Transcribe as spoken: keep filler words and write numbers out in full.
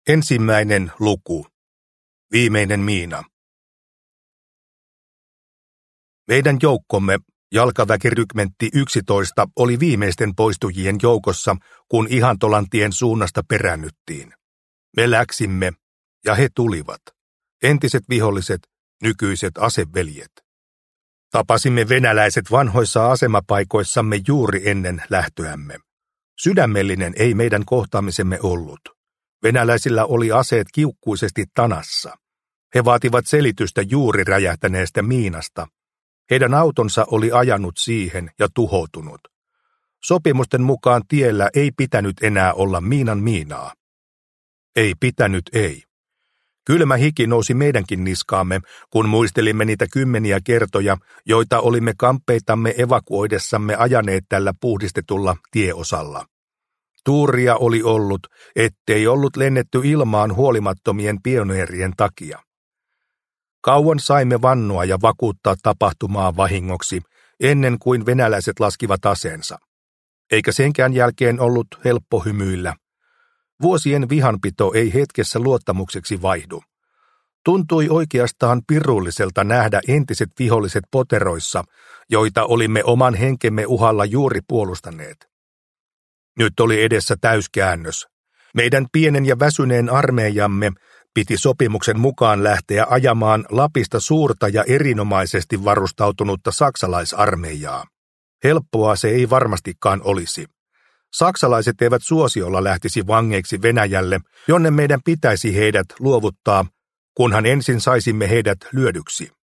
Ensimmäinen luku. Viimeinen miina. Meidän joukkomme, jalkaväkirykmentti yksitoista, oli viimeisten poistujien joukossa, kun Ihantolantien suunnasta peräännyttiin. Me läksimme, ja he tulivat. Entiset viholliset, nykyiset aseveljet. Tapasimme venäläiset vanhoissa asemapaikoissamme juuri ennen lähtöämme. Sydämellinen ei meidän kohtaamisemme ollut. Venäläisillä oli aseet kiukkuisesti tanassa. He vaativat selitystä juuri räjähtäneestä miinasta. Heidän autonsa oli ajanut siihen ja tuhoutunut. Sopimusten mukaan tiellä ei pitänyt enää olla miinan miinaa. Ei pitänyt ei. Kylmä hiki nousi meidänkin niskaamme, kun muistelimme niitä kymmeniä kertoja, joita olimme kamppeitamme evakuoidessamme ajaneet tällä puhdistetulla tieosalla. Tuuria oli ollut, ettei ollut lennetty ilmaan huolimattomien pioneerien takia. Kauan saimme vannoa ja vakuuttaa tapahtumaa vahingoksi, ennen kuin venäläiset laskivat aseensa. Eikä senkään jälkeen ollut helppo hymyillä. Vuosien vihanpito ei hetkessä luottamukseksi vaihdu. Tuntui oikeastaan pirulliselta nähdä entiset viholliset poteroissa, joita olimme oman henkemme uhalla juuri puolustaneet. Nyt oli edessä täyskäännös. Meidän pienen ja väsyneen armeijamme piti sopimuksen mukaan lähteä ajamaan Lapista suurta ja erinomaisesti varustautunutta saksalaisarmeijaa. Helppoa se ei varmastikaan olisi. Saksalaiset eivät suosiolla lähtisi vangeiksi Venäjälle, jonne meidän pitäisi heidät luovuttaa, kunhan ensin saisimme heidät lyödyksi.